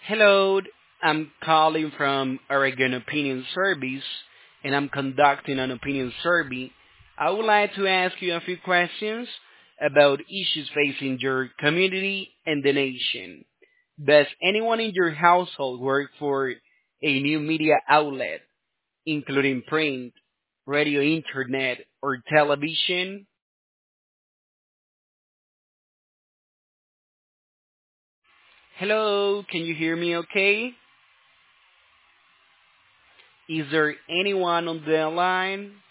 Hello, I'm calling from Oregon Opinion Service and I'm conducting an opinion survey. I would like to ask you a few questions about issues facing your community and the nation. Does anyone in your household work for a new media outlet, including print, radio, internet, or television? Hello, can you hear me okay? Is there anyone on the line?